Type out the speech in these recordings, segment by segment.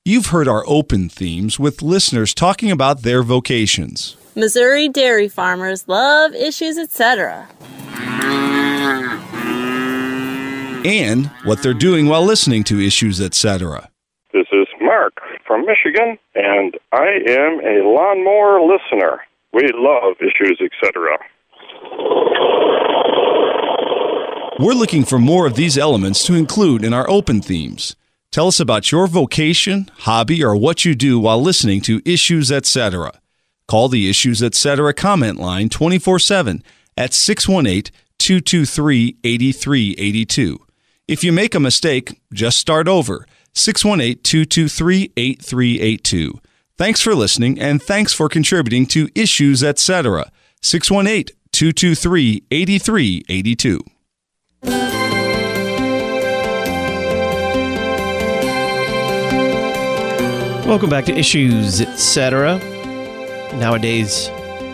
You've heard our open themes with listeners talking about their vocations. Missouri dairy farmers love issues, etc. And what they're doing while listening to issues, etc. This is Mark from Michigan, and I am a lawnmower listener. We love issues, etc. We're looking for more of these elements to include in our open themes. Tell us about your vocation, hobby, or what you do while listening to issues, etc. Call the Issues, etc. comment line 24/7 at 618-223-8382. If you make a mistake, just start over. 618-223-8382. Thanks for listening, and thanks for contributing to Issues, etc. 618-223-8382. Welcome back to Issues, etc. Nowadays,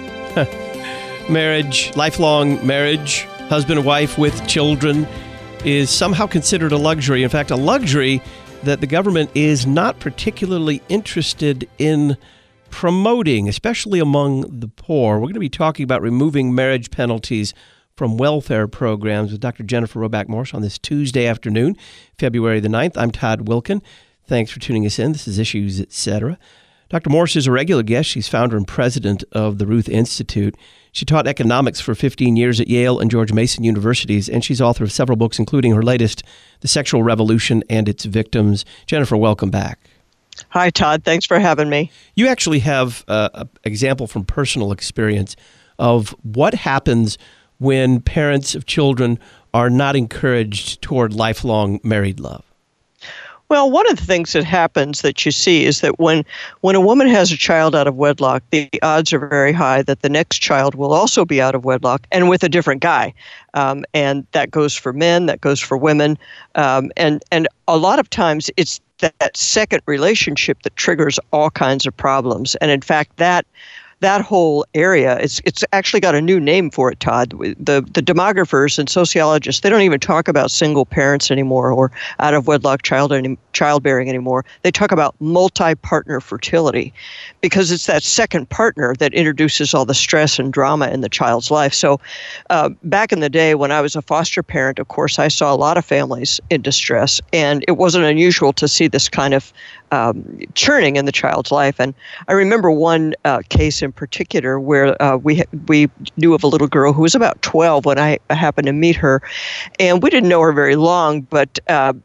marriage, lifelong marriage, husband and wife with children is somehow considered a luxury. In fact, a luxury that the government is not particularly interested in promoting, especially among the poor. We're going to be talking about removing marriage penalties from welfare programs with Dr. Jennifer Roback Morse on this Tuesday afternoon, February the 9th. I'm Todd Wilkin. Thanks for tuning us in. This is Issues, etc. Dr. Morse is a regular guest. She's founder and president of the Ruth Institute. She taught economics for 15 years at Yale and George Mason universities, and she's author of several books, including her latest, The Sexual Revolution and Its Victims. Jennifer, welcome back. Hi, Todd. Thanks for having me. You actually have an example from personal experience of what happens when parents of children are not encouraged toward lifelong married love. Well, one of the things that happens that you see is that when a woman has a child out of wedlock, the odds are very high that the next child will also be out of wedlock and with a different guy. And that goes for men, that goes for women. And a lot of times it's that second relationship that triggers all kinds of problems. And in fact, that whole area, it's actually got a new name for it, Todd. The demographers and sociologists, they don't even talk about single parents anymore or out of wedlock childbearing anymore. They talk about multi-partner fertility because it's that second partner that introduces all the stress and drama in the child's life. So back in the day when I was a foster parent, of course, I saw a lot of families in distress, and it wasn't unusual to see this kind of churning in the child's life. And I remember one case in particular where we knew of a little girl who was about 12 when I happened to meet her, and we didn't know her very long, but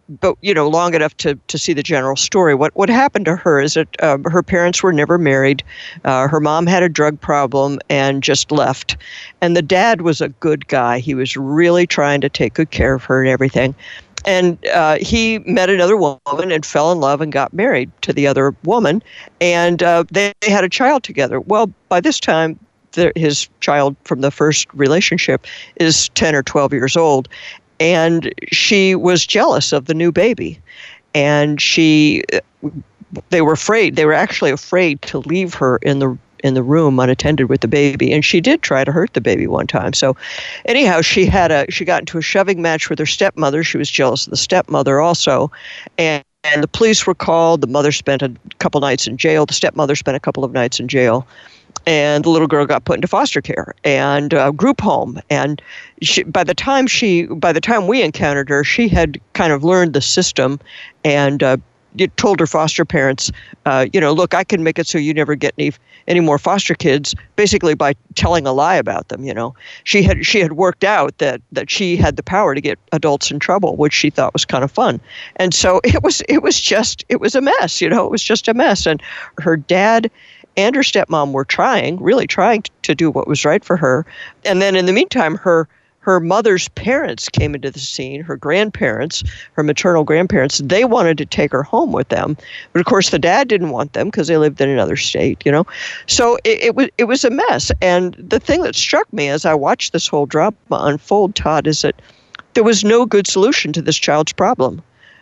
long enough to see the general story. What happened to her is that her parents were never married. Her mom had a drug problem and just left, and the dad was a good guy. He was really trying to take good care of her and everything. And he met another woman and fell in love and got married to the other woman. And they had a child together. Well, by this time, his child from the first relationship is 10 or 12 years old. And she was jealous of the new baby. And they were afraid. They were actually afraid to leave her in the room unattended with the baby, and she did try to hurt the baby one time. So anyhow, she got into a shoving match with her stepmother. She was jealous of the stepmother also, and the police were called. The mother spent a couple nights in jail. The stepmother spent a couple of nights in jail, and the little girl got put into foster care and group home. And by the time we encountered her, she had kind of learned the system, and told her foster parents, look, I can make it so you never get any more foster kids, basically by telling a lie about them. She had worked out that she had the power to get adults in trouble, which she thought was kind of fun. And so it was a mess. It was just a mess. And her dad and her stepmom were really trying to do what was right for her. And then in the meantime, her mother's parents came into the scene, her grandparents, her maternal grandparents. They wanted to take her home with them. But of course, the dad didn't want them because they lived in another state, So it was a mess. And the thing that struck me as I watched this whole drama unfold, Todd, is that there was no good solution to this child's problem.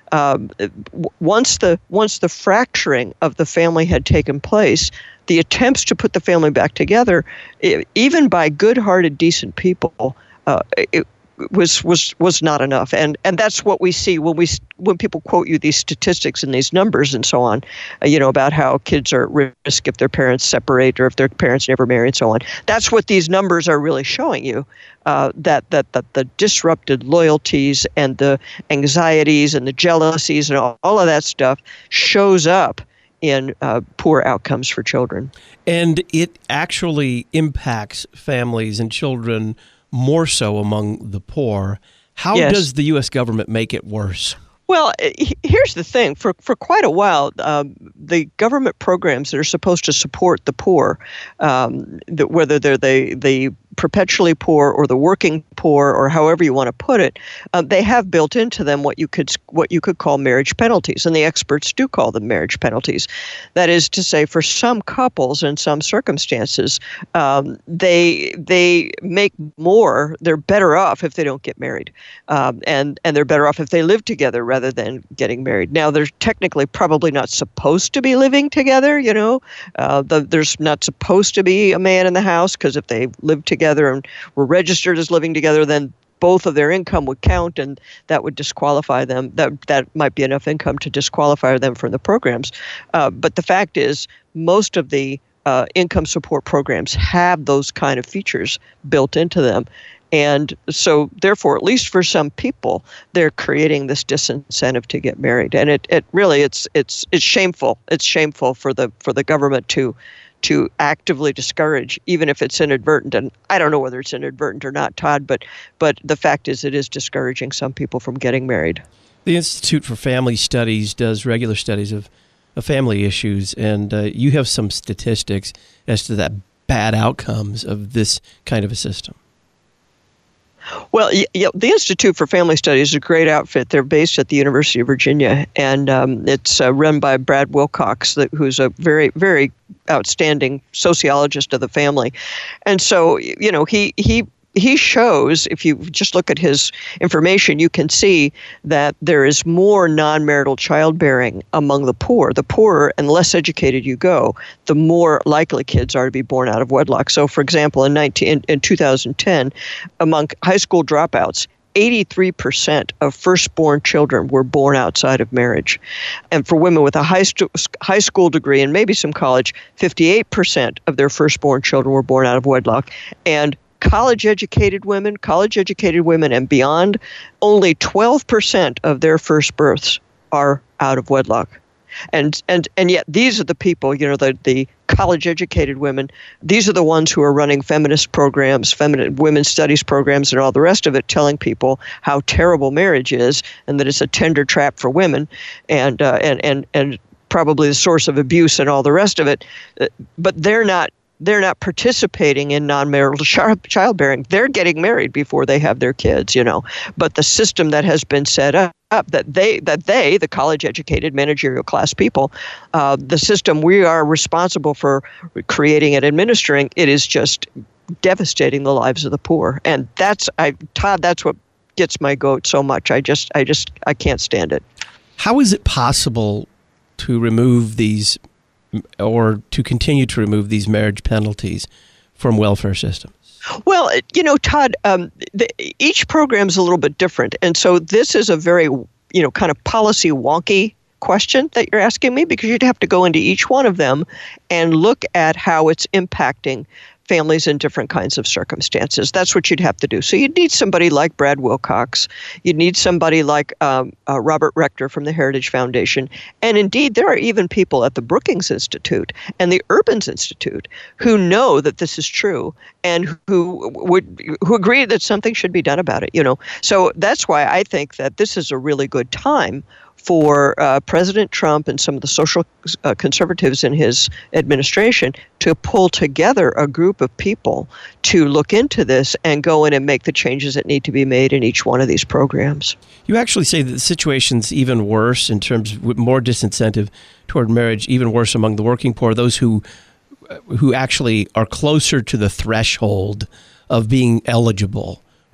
Once the fracturing of the family had taken place, the attempts to put the family back together, even by good-hearted, decent people, was not enough, and that's what we see when people quote you these statistics and these numbers and so on, about how kids are at risk if their parents separate or if their parents never marry and so on. That's what these numbers are really showing you, that the disrupted loyalties and the anxieties and the jealousies and all of that stuff shows up in poor outcomes for children. And it actually impacts families and children more so among the poor. How does the U.S. government make it worse? Well, here's the thing. For quite a while, the government programs that are supposed to support the poor, whether they're the perpetually poor or the working poor or however you want to put it, they have built into them what you could call marriage penalties, and the experts do call them marriage penalties. That is to say, for some couples in some circumstances, they make more. They're better off if they don't get married, and they're better off if they live together rather than getting married. Now, they're technically probably not supposed to be living together. There's not supposed to be a man in the house, because if they live together and were registered as living together, then both of their income would count, and that would disqualify them. That might be enough income to disqualify them from the programs. But the fact is, most of the income support programs have those kind of features built into them. And so, therefore, at least for some people, they're creating this disincentive to get married, and it really it's shameful. It's shameful for the government to actively discourage, even if it's inadvertent. And I don't know whether it's inadvertent or not, Todd, but the fact is it is discouraging some people from getting married. The Institute for Family Studies does regular studies of family issues, and you have some statistics as to the bad outcomes of this kind of a system. Well, the Institute for Family Studies is a great outfit. They're based at the University of Virginia, and it's run by Brad Wilcox, who's a very, very outstanding sociologist of the family. And so, he shows, if you just look at his information, you can see that there is more non-marital childbearing among the poor. The poorer and less educated you go, the more likely kids are to be born out of wedlock. So, for example, in 2010, among high school dropouts, 83% of firstborn children were born outside of marriage. And for women with a high school degree and maybe some college, 58% of their firstborn children were born out of wedlock. And college-educated women and beyond, only 12% of their first births are out of wedlock. And yet these are the people, the college-educated women, these are the ones who are running feminist programs, feminine women's studies programs, and all the rest of it, telling people how terrible marriage is and that it's a tender trap for women and probably the source of abuse and all the rest of it. But they're not participating in non-marital childbearing. They're getting married before they have their kids, But the system that has been set up, that they, the college-educated managerial class people, the system we are responsible for creating and administering, it is just devastating the lives of the poor. And Todd, that's what gets my goat so much. I can't stand it. How is it possible to remove these, or to continue to remove these marriage penalties from welfare systems? Well, Todd, each program is a little bit different. And so this is a very, kind of policy wonky question that you're asking me, because you'd have to go into each one of them and look at how it's impacting families in different kinds of circumstances. That's what you'd have to do. So you'd need somebody like Brad Wilcox. You'd need somebody like Robert Rector from the Heritage Foundation. And indeed, there are even people at the Brookings Institute and the Urbans Institute who know that this is true and who agree that something should be done about it. So that's why I think that this is a really good time for President Trump and some of the social conservatives in his administration to pull together a group of people to look into this and go in and make the changes that need to be made in each one of these programs. You actually say that the situation's even worse in terms of more disincentive toward marriage, even worse among the working poor, those who actually are closer to the threshold of being eligible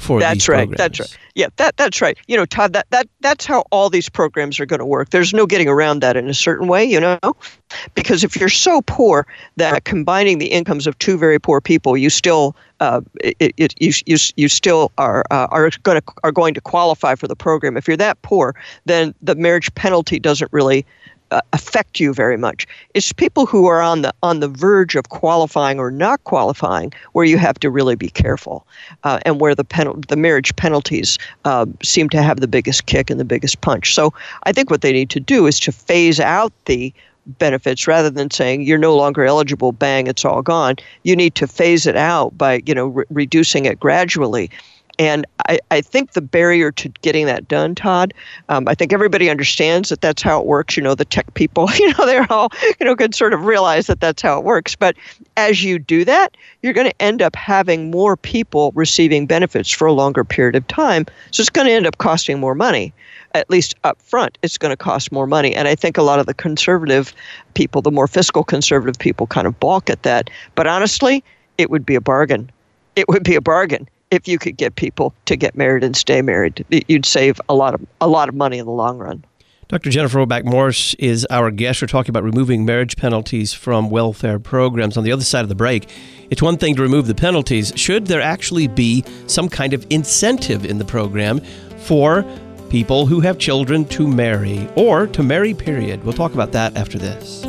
for these programs. That's right. Yeah, that's right. Todd, that's how all these programs are going to work. There's no getting around that in a certain way, because if you're so poor that combining the incomes of two very poor people, you still you still are going to qualify for the program. If you're that poor, then the marriage penalty doesn't really affect you very much. It's people who are on the verge of qualifying or not qualifying where you have to really be careful, and where the marriage penalties seem to have the biggest kick and the biggest punch. So I think what they need to do is to phase out the benefits rather than saying you're no longer eligible, bang, it's all gone. You need to phase it out by reducing it gradually. And I think the barrier to getting that done, Todd, I think everybody understands that that's how it works. The tech people, they're all, can sort of realize that that's how it works. But as you do that, you're going to end up having more people receiving benefits for a longer period of time. So it's going to end up costing more money. At least up front, it's going to cost more money. And I think a lot of the conservative people, the more fiscal conservative people, kind of balk at that. But honestly, it would be a bargain. It would be a bargain. If you could get people to get married and stay married, you'd save a lot of money in the long run. Dr. Jennifer Roback Morse is our guest. We're talking about removing marriage penalties from welfare programs. On the other side of the break, it's one thing to remove the penalties. Should there actually be some kind of incentive in the program for people who have children to marry, or to marry, period? We'll talk about that after this.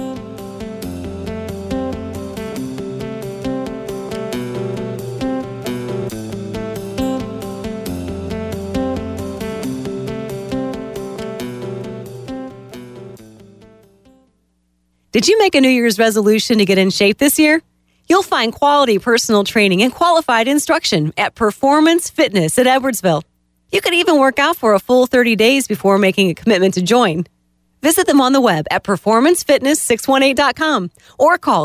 Did you make a New Year's resolution to get in shape this year? You'll find quality personal training and qualified instruction at Performance Fitness at Edwardsville. You could even work out for a full 30 days before making a commitment to join. Visit them on the web at performancefitness618.com or call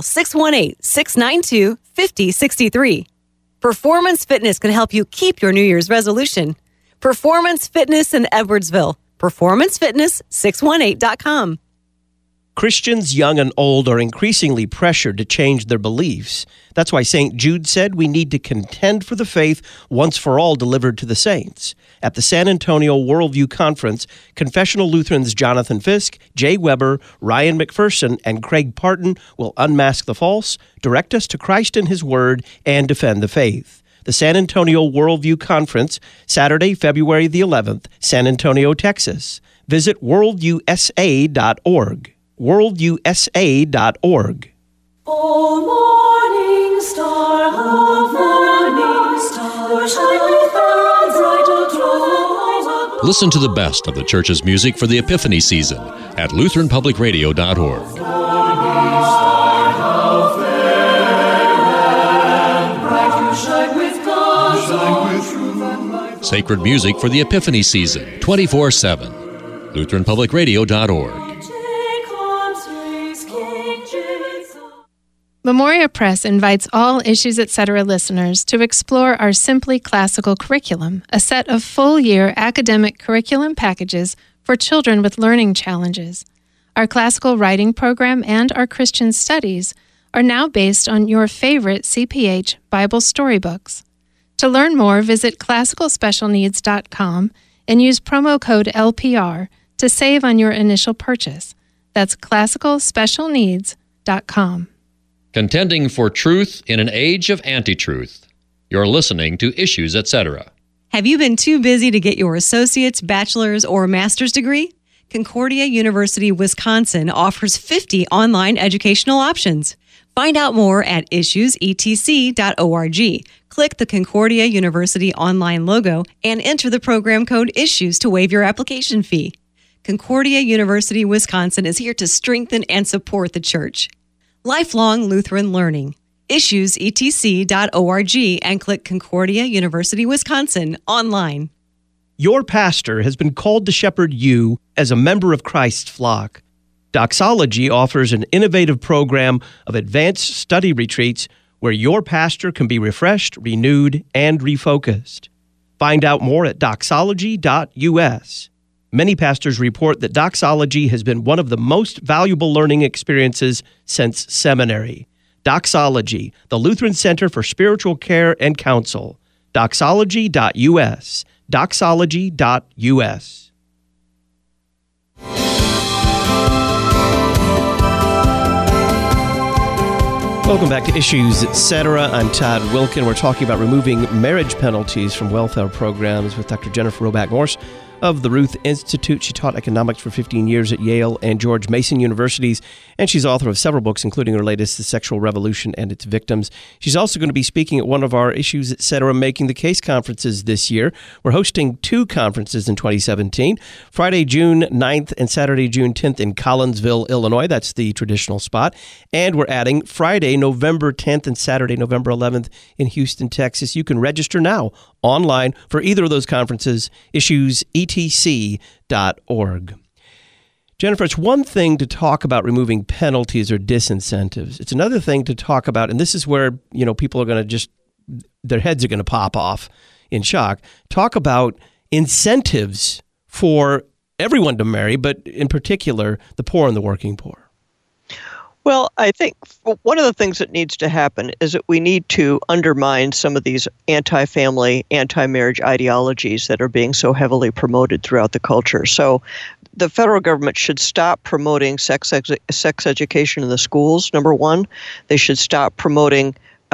618-692-5063. Performance Fitness can help you keep your New Year's resolution. Performance Fitness in Edwardsville. Performancefitness618.com. Christians, young and old, are increasingly pressured to change their beliefs. That's why St. Jude said we need to contend for the faith once for all delivered to the saints. At the San Antonio Worldview Conference, Confessional Lutherans Jonathan Fisk, Jay Weber, Ryan McPherson, and Craig Parton will unmask the false, direct us to Christ and His Word, and defend the faith. The San Antonio Worldview Conference, Saturday, February the 11th, San Antonio, Texas. Visit worldusa.org. worldusa.org. O morning star, shine bright o'clock. Listen to the best of the church's music for the Epiphany season at LutheranPublicRadio.org. Sacred music for the Epiphany season, 24/7. LutheranPublicRadio.org. Memoria Press invites all Issues Etc. listeners to explore our Simply Classical curriculum, a set of full-year academic curriculum packages for children with learning challenges. Our classical writing program and our Christian studies are now based on your favorite CPH Bible storybooks. To learn more, visit classicalspecialneeds.com and use promo code LPR to save on your initial purchase. That's classicalspecialneeds.com. Contending for truth in an age of anti-truth. You're listening to Issues Etc. Have you been too busy to get your associate's, bachelor's, or master's degree? Concordia University, Wisconsin offers 50 online educational options. Find out more at issuesetc.org. Click the Concordia University online logo and enter the program code ISSUES to waive your application fee. Concordia University, Wisconsin is here to strengthen and support the church. Lifelong Lutheran Learning. issuesetc.org and click Concordia University, Wisconsin online. Your pastor has been called to shepherd you as a member of Christ's flock. Doxology offers an innovative program of advanced study retreats where your pastor can be refreshed, renewed, and refocused. Find out more at doxology.us. Many pastors report that doxology has been one of the most valuable learning experiences since seminary. Doxology, the Lutheran Center for Spiritual Care and Counsel. Doxology.us. Doxology.us. Welcome back to Issues Etc. I'm Todd Wilkin. We're talking about removing marriage penalties from welfare programs with Dr. Jennifer Roback Morse of the Ruth Institute. She taught economics for 15 years at Yale and George Mason Universities, and she's author of several books, including her latest, The Sexual Revolution and Its Victims. She's also going to be speaking at one of our Issues Etc. Making the Case conferences this year. We're hosting 2 conferences in 2017, Friday, June 9th and Saturday, June 10th in Collinsville, Illinois. That's the traditional spot. And we're adding Friday, November 10th and Saturday, November 11th in Houston, Texas. You can register now online for either of those conferences, issuesetc.org. Jennifer, it's one thing to talk about removing penalties or disincentives. It's another thing to talk about, and this is where, people are going to their heads are going to pop off in shock. Talk about incentives for everyone to marry, but in particular, the poor and the working poor. Well, I think one of the things that needs to happen is that we need to undermine some of these anti-family, anti-marriage ideologies that are being so heavily promoted throughout the culture. So the federal government should stop promoting sex education in the schools, number one. They should stop promoting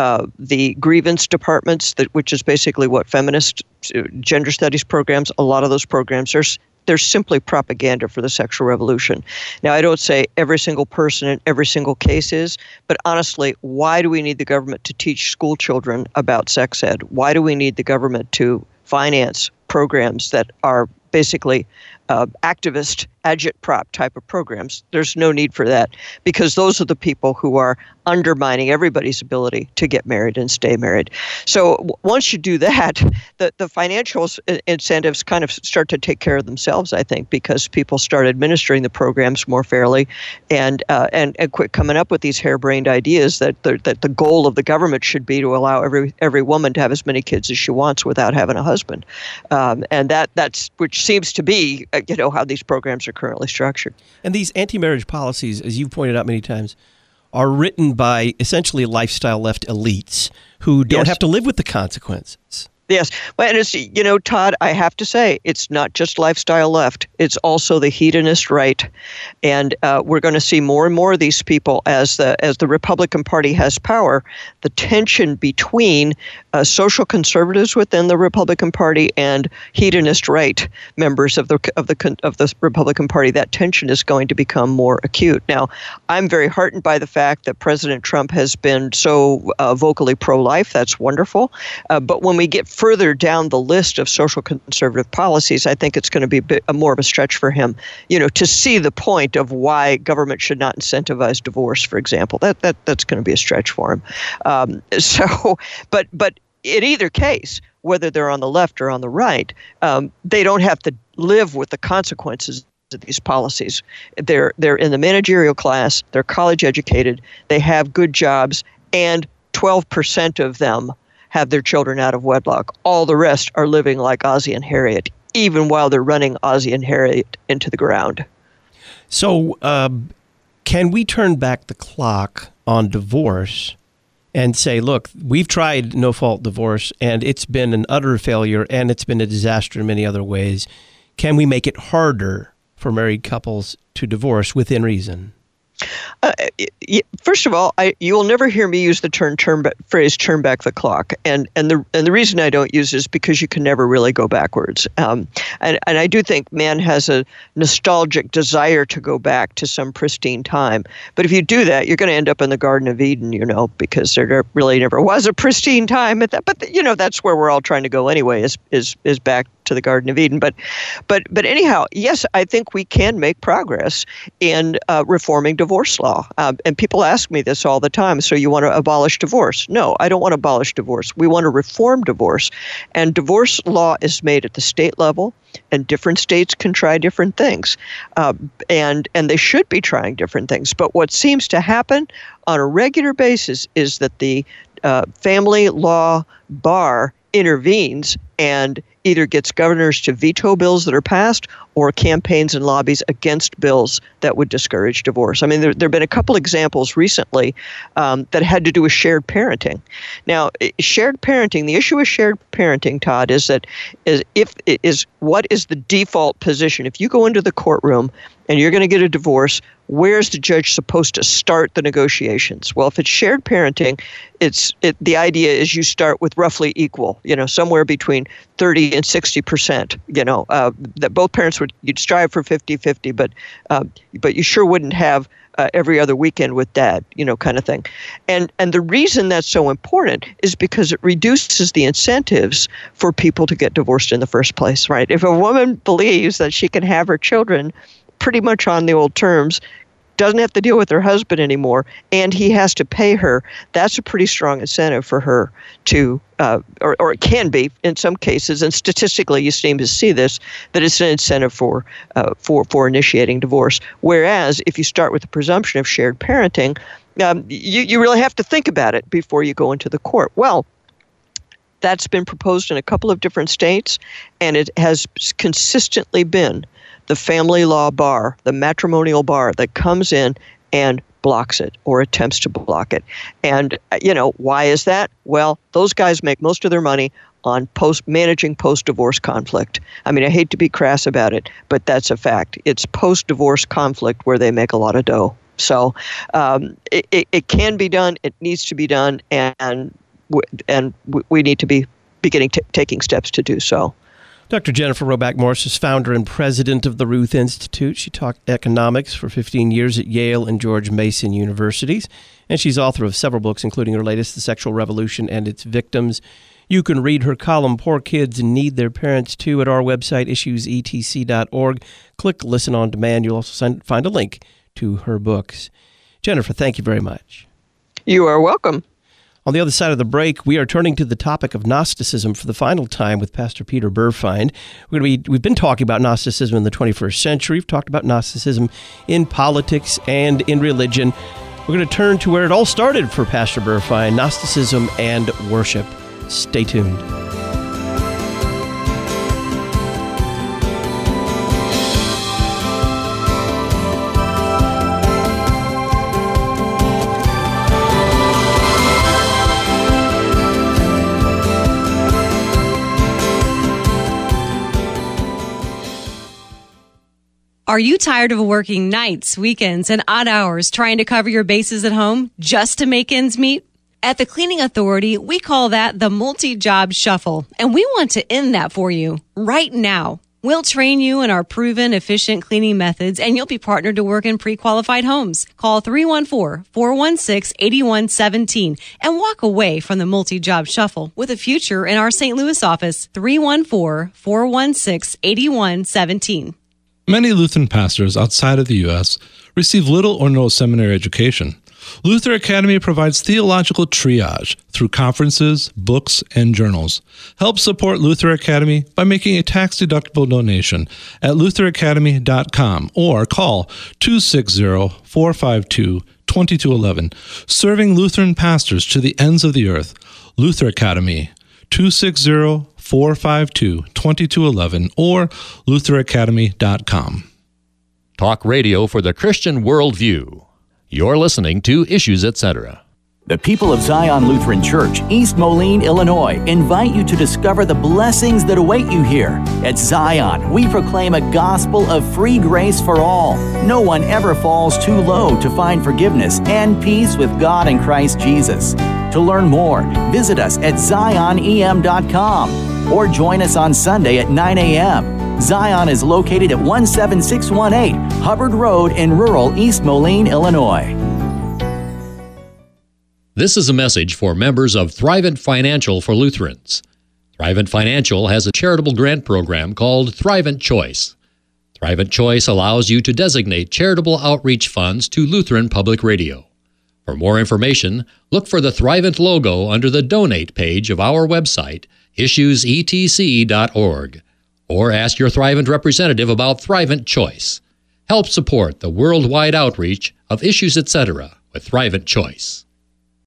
the grievance departments, which is basically what feminist gender studies programs, a lot of those programs, they're simply propaganda for the sexual revolution. Now, I don't say every single person in every single case is, but honestly, why do we need the government to teach school children about sex ed? Why do we need the government to finance programs that are basically activist, agitprop type of programs? There's no need for that, because those are the people who are undermining everybody's ability to get married and stay married. So once you do that, the financial incentives kind of start to take care of themselves, I think, because people start administering the programs more fairly and quit coming up with these harebrained ideas that the goal of the government should be to allow every woman to have as many kids as she wants without having a husband. And that's which seems to be how these programs are currently structured. And these anti-marriage policies, as you've pointed out many times, are written by essentially lifestyle left elites who don't have to live with the consequences. Yes. Well, and it's, Todd, I have to say, it's not just lifestyle left. It's also the hedonist right. And we're going to see more and more of these people as the Republican Party has power. The tension between social conservatives within the Republican Party and hedonist right members of the Republican Party, that tension is going to become more acute. Now, I'm very heartened by the fact that President Trump has been so vocally pro-life. That's wonderful. But when we get further down the list of social conservative policies, I think it's going to be a bit more of a stretch for him, to see the point of why government should not incentivize divorce, for example. That's going to be a stretch for him. But in either case, whether they're on the left or on the right, they don't have to live with the consequences of these policies. They're in the managerial class, they're college educated, they have good jobs, and 12% of them have their children out of wedlock. All the rest are living like Ozzie and Harriet, even while they're running Ozzie and Harriet into the ground. So can we turn back the clock on divorce and say, look, we've tried no-fault divorce, and it's been an utter failure, and it's been a disaster in many other ways. Can we make it harder for married couples to divorce within reason? First of all, you will never hear me use the phrase "turn back the clock," and the reason I don't use it is because you can never really go backwards. And I do think man has a nostalgic desire to go back to some pristine time. But if you do that, you're going to end up in the Garden of Eden, because there really never was a pristine time at that. But that's where we're all trying to go anyway. Is back to the Garden of Eden. But anyhow, yes, I think we can make progress in reforming divorce law. And people ask me this all the time. So you want to abolish divorce? No, I don't want to abolish divorce. We want to reform divorce. And divorce law is made at the state level, and different states can try different things. And they should be trying different things. But what seems to happen on a regular basis is that the family law bar intervenes and either gets governors to veto bills that are passed or campaigns and lobbies against bills that would discourage divorce. I mean, there have been a couple examples recently that had to do with shared parenting. Now, shared parenting, the issue with shared parenting, Todd, is what is the default position? If you go into the courtroom and you're going to get a divorce, where's the judge supposed to start the negotiations? Well, if it's shared parenting, the idea is you start with roughly equal, somewhere between 30 and 60%, that both parents you'd strive for 50-50, but you sure wouldn't have every other weekend with dad, kind of thing. And the reason that's so important is because it reduces the incentives for people to get divorced in the first place, right? If a woman believes that she can have her children pretty much on the old terms, doesn't have to deal with her husband anymore, and he has to pay her, that's a pretty strong incentive for her to, or it can be in some cases, and statistically you seem to see this, that it's an incentive for initiating divorce. Whereas if you start with the presumption of shared parenting, you really have to think about it before you go into the court. Well, that's been proposed in a couple of different states, and it has consistently been the family law bar, the matrimonial bar that comes in and blocks it or attempts to block it. And, why is that? Well, those guys make most of their money on managing post-divorce conflict. I mean, I hate to be crass about it, but that's a fact. It's post-divorce conflict where they make a lot of dough. So it can be done. It needs to be done. And we need to be taking steps to do so. Dr. Jennifer Roback Morse is founder and president of the Ruth Institute. She taught economics for 15 years at Yale and George Mason Universities, and she's author of several books, including her latest, The Sexual Revolution and Its Victims. You can read her column, Poor Kids Need Their Parents Too, at our website, issuesetc.org. Click Listen on Demand. You'll also find a link to her books. Jennifer, thank you very much. You are welcome. On the other side of the break, we are turning to the topic of Gnosticism for the final time with Pastor Peter Burfeind. We've been talking about Gnosticism in the 21st century. We've talked about Gnosticism in politics and in religion. We're going to turn to where it all started for Pastor Burfeind, Gnosticism and worship. Stay tuned. Are you tired of working nights, weekends, and odd hours trying to cover your bases at home just to make ends meet? At the Cleaning Authority, we call that the multi-job shuffle, and we want to end that for you right now. We'll train you in our proven, efficient cleaning methods, and you'll be partnered to work in pre-qualified homes. Call 314-416-8117 and walk away from the multi-job shuffle with a future in our St. Louis office, 314-416-8117. Many Lutheran pastors outside of the U.S. receive little or no seminary education. Luther Academy provides theological triage through conferences, books, and journals. Help support Luther Academy by making a tax-deductible donation at lutheracademy.com or call 260-452-2211. Serving Lutheran pastors to the ends of the earth. Luther Academy, 260-452-2211 or lutheracademy.com. Talk radio for the Christian worldview. You're listening to Issues, Etc. The people of Zion Lutheran Church, East Moline, Illinois, invite you to discover the blessings that await you here. At Zion, we proclaim a gospel of free grace for all. No one ever falls too low to find forgiveness and peace with God in Christ Jesus. To learn more, visit us at zionem.com or join us on Sunday at 9 a.m. Zion is located at 17618 Hubbard Road in rural East Moline, Illinois. This is a message for members of Thrivent Financial for Lutherans. Thrivent Financial has a charitable grant program called Thrivent Choice. Thrivent Choice allows you to designate charitable outreach funds to Lutheran Public Radio. For more information, look for the Thrivent logo under the Donate page of our website, issuesetc.org, or ask your Thrivent representative about Thrivent Choice. Help support the worldwide outreach of Issues Etc. with Thrivent Choice.